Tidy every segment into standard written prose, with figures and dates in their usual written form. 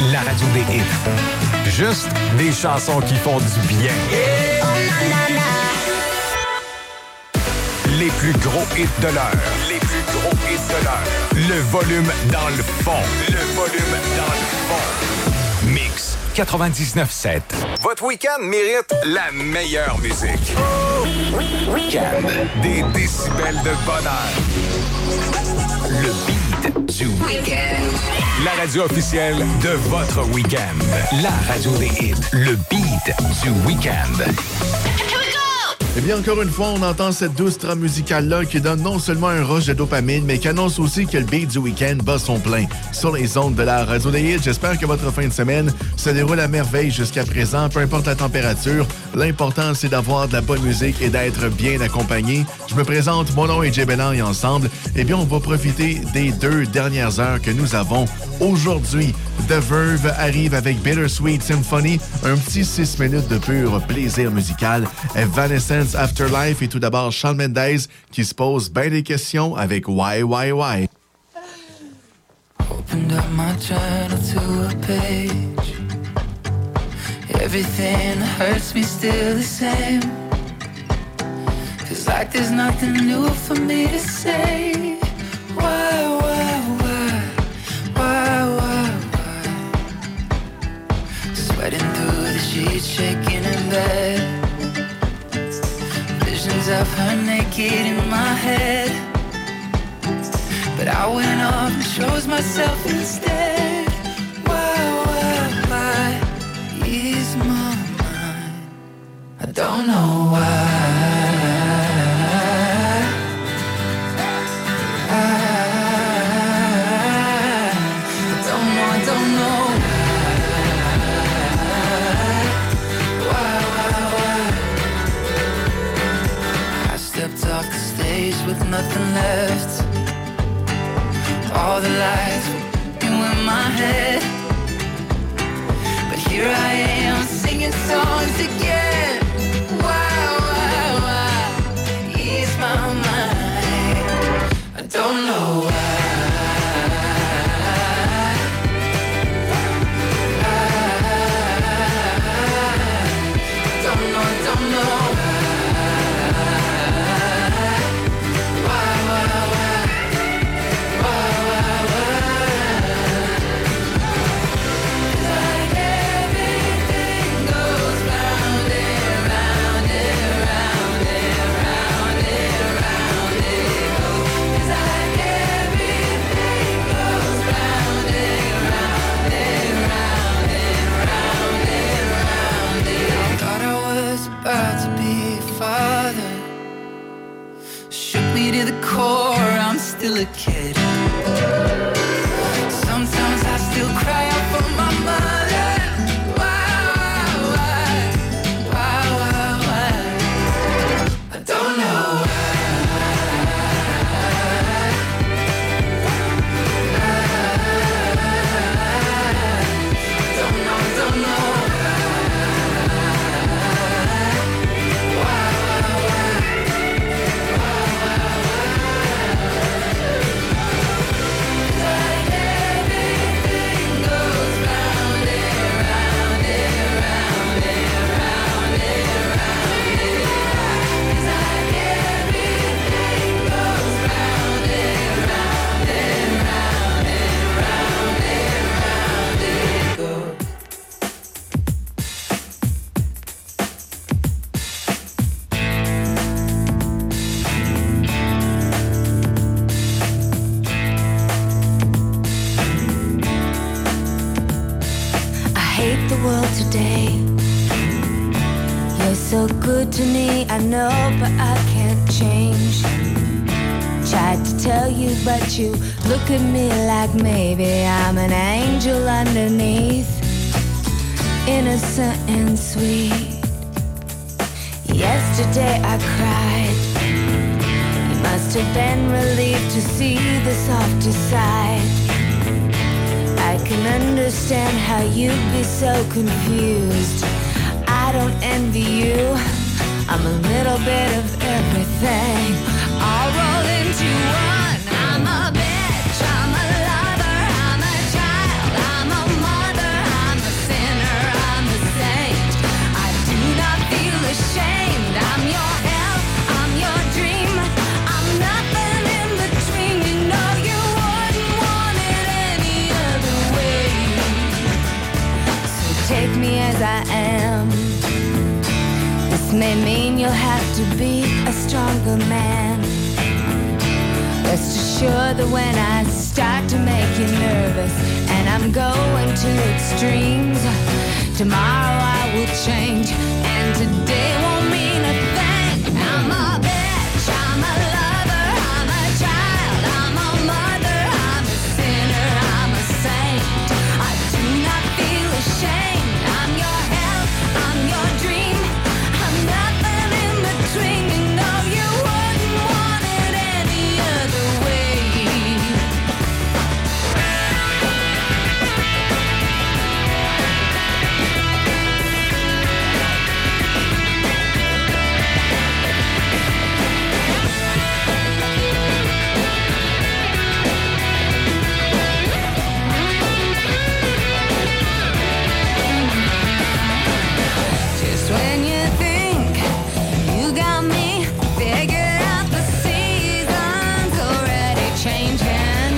la radio des hits. Juste des chansons qui font du bien. Les plus gros hits de l'heure. Les plus gros hits de l'heure. Le volume dans le fond. Le volume dans le fond. Mix 99.7. Votre week-end mérite la meilleure musique. Week-end. Des décibels de bonheur. Le beat du week-end. La radio officielle de votre week-end. La radio des hits. Le beat du week-end. Eh bien, encore une fois, on entend cette douce trame musicale-là qui donne non seulement un rush de dopamine, mais qui annonce aussi que le beat du week-end bat son plein sur les ondes de la radio des hits. J'espère que votre fin de semaine se déroule à merveille jusqu'à présent, peu importe la température. L'important, c'est d'avoir de la bonne musique et d'être bien accompagné. Je me présente, mon nom est Jay Bellan et ensemble, eh bien, on va profiter des 2 dernières heures que nous avons aujourd'hui. The Verve arrive avec Bittersweet Symphony, un petit 6 minutes de pur plaisir musical. Evanescence Afterlife et tout d'abord Shawn Mendes qui se pose bien des questions avec Why. Opened up my journal to a page. Everything hurts me still the same. Feels like there's nothing new for me to say. Why? Sweating through the sheets, shaking in bed. Visions of her naked in my head. But I went off and chose myself instead. Why ease my mind? I don't know why. I don't know. Off the stage with nothing left. All the lights were in my head. But here I am singing songs again. Why? Ease my mind. I don't know why. I don't know. About to be a father. Shook me to the core, I'm still a kid. Sometimes I still cry out for my mother. Why? I don't know why. I don't know. Today, you're so good to me, I know, but I can't change. Tried to tell you, but you look at me like maybe I'm an angel underneath, innocent and sweet. Yesterday I cried. You must have been relieved to see the softer side. I can understand how you'd be so confused. I don't envy you. I'm a little bit of everything. I'll roll into one. I'm a bitch, I'm a lover, I'm a child, I'm a mother, me as I am. This may mean you'll have to be a stronger man. Rest assured that when I start to make you nervous and I'm going to extremes, tomorrow I will change and today won't mean a thing. I'm a bitch, I'm a lover, I'm a child, I'm a mother, I'm a sinner, I'm a saint. I do not feel ashamed. I'm your hell, I'm your dream, I'm nothing in between. You know you wouldn't want it any other way. Just when you think you got me figured out, the season's already changing.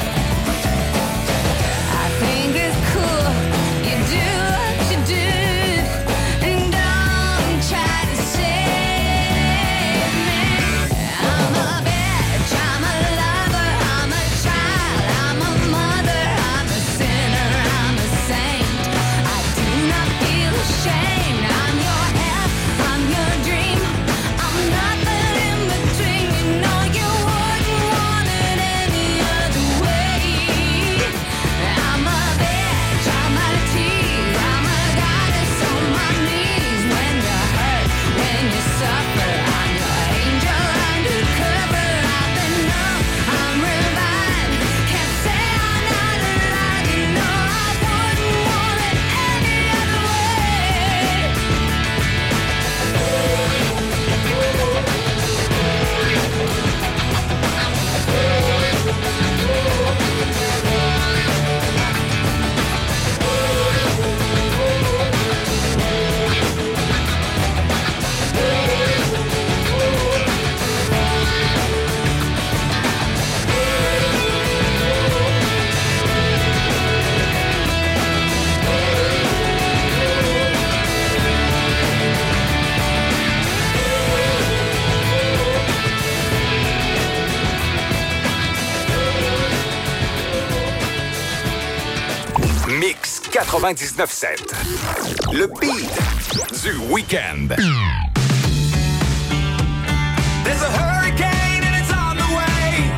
I think it's cool you do what you do and don't try to save me. I'm a bitch, I'm a lover, I'm a child, I'm a mother, I'm a sinner, I'm a saint. I do not feel ashamed. I'm your hell, I'm your dream, I'm nothing in between. You know you wouldn't want it any other way. I'm a bitch, I'm a tease, I'm a goddess on my knees. When you hurt, when you suffer, I'm your angel undercover. I've been numb, I'm revived, can't say I'm not alive. You know I wouldn't want it any other way. Mix 99.7. Le beat du week-end. There's a hurricane and it's on the way.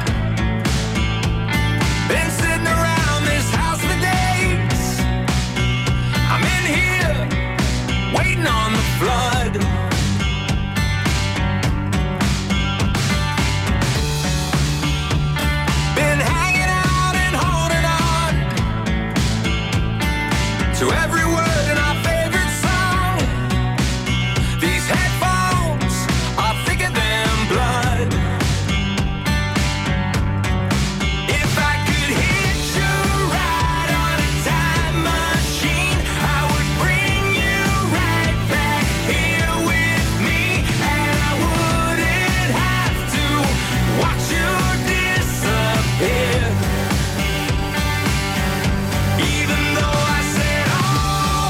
Been sitting around this house for days. I'm in here, waiting on the flood. Been hanging out and holding on to every word in our favorite song. These headphones are thicker than blood. If I could hit you right on a time machine, I would bring you right back here with me, and I wouldn't have to watch you disappear. Even though I said all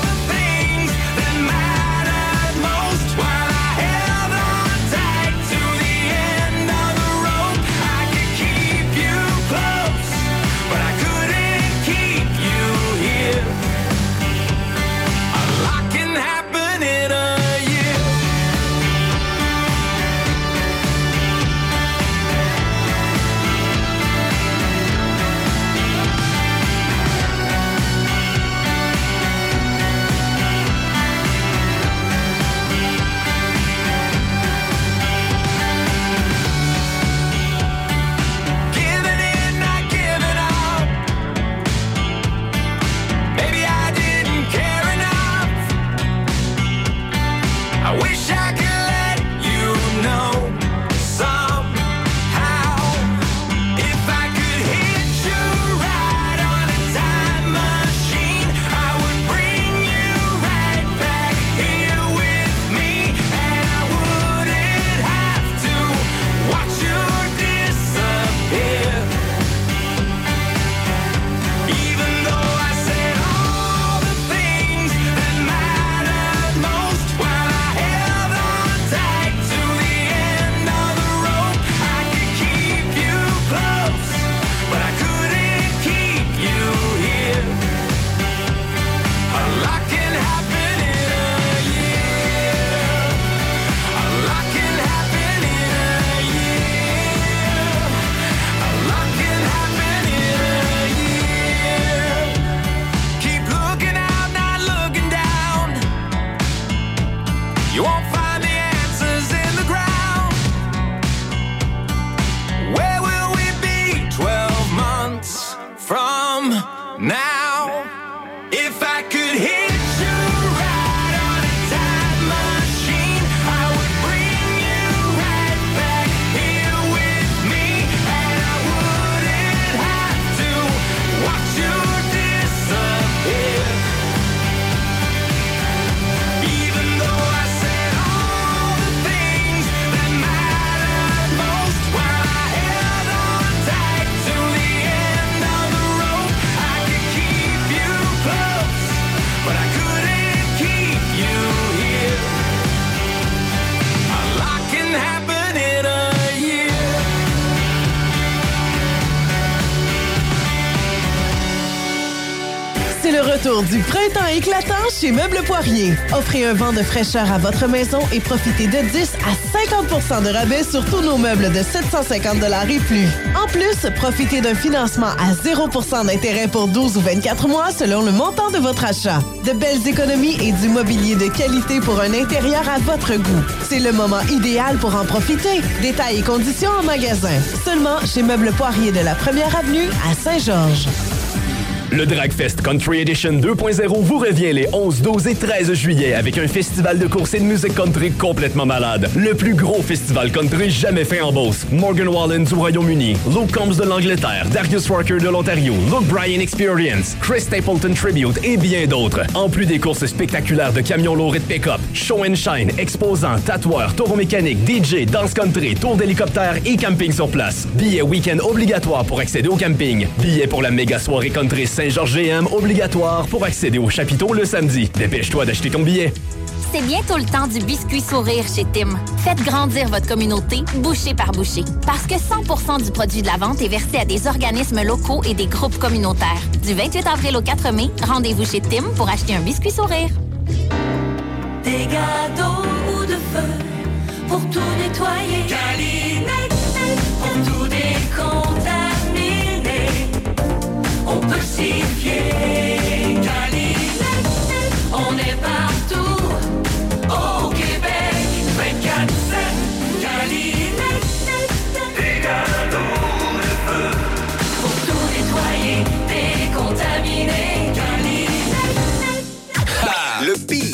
pour du printemps éclatant chez Meubles Poirier. Offrez un vent de fraîcheur à votre maison et profitez de 10 à 50% de rabais sur tous nos meubles de 750 $ et plus. En plus, profitez d'un financement à 0% d'intérêt pour 12 ou 24 mois selon le montant de votre achat. De belles économies et du mobilier de qualité pour un intérieur à votre goût. C'est le moment idéal pour en profiter. Détails et conditions en magasin. Seulement chez Meubles Poirier de la 1er avenue à Saint-Georges. Le Dragfest Country Edition 2.0 vous revient les 11, 12 et 13 juillet avec un festival de course et de musique country complètement malade. Le plus gros festival country jamais fait en Beauce. Morgan Wallen du Royaume-Uni, Luke Combs de l'Angleterre, Darius Rucker de l'Ontario, Luke Bryan Experience, Chris Stapleton Tribute et bien d'autres. En plus des courses spectaculaires de camions lourds et de pick-up, show and shine, exposants, tatoueurs, taureaux mécaniques, DJ, danse country, tour d'hélicoptère et camping sur place. Billets week-end obligatoire pour accéder au camping. Billets pour la méga soirée country Saint-Georges-GM obligatoire pour accéder au chapiteau le samedi. Dépêche-toi d'acheter ton billet. C'est bientôt le temps du biscuit sourire chez Tim. Faites grandir votre communauté, bouchée par bouchée. Parce que 100% du produit de la vente est versé à des organismes locaux et des groupes communautaires. Du 28 avril au 4 mai, rendez-vous chez Tim pour acheter un biscuit sourire. Des gâteaux ou de feu pour tout nettoyer. Galinette pour tout décontaminer. On peut s'y fier. Galinette, on est partout. Au Québec, 24/7. Galinette, des gâteaux de feu pour tout nettoyer, décontaminer. Galinette. Le beat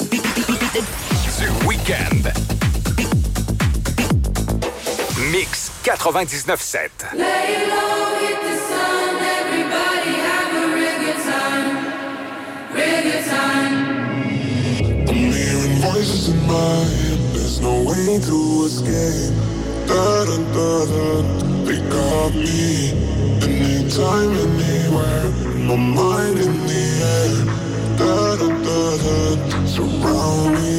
du week-end. Mix 99.7. Lay low, hit the sun, everybody have a real good time. Real good time. I'm hearing voices in my head, there's no way to escape. Da-da-da-da, they got me. Anytime, anywhere, my mind in the air. Da-da-da-da, surround me.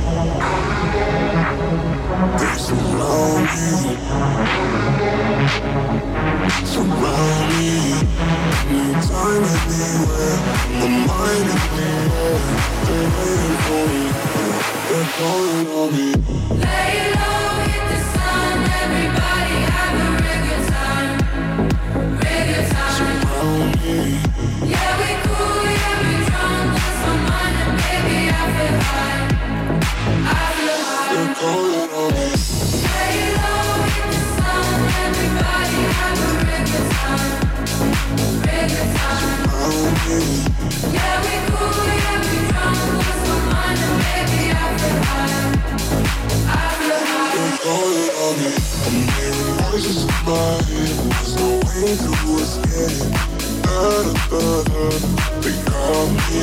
They surround me. Surround me. Anytime, anywhere, my mind in the air. They're waiting for me. They're calling on me. Lay low, hit the sun, everybody have a real good time. Real good time. Surround me. Yeah, we cool, yeah, we drunk, lost my mind, and baby, I feel high. I feel high. They're calling on me. Lay low, hit the sun, everybody have a real good time. Real good time. Surround me. Yeah, we cool, yeah, we drunk, lost my mind, and baby, I feel high. I feel high. They're calling on me. I'm hearing voices in my head, there's no way to escape. Da-da-da-da, they got me.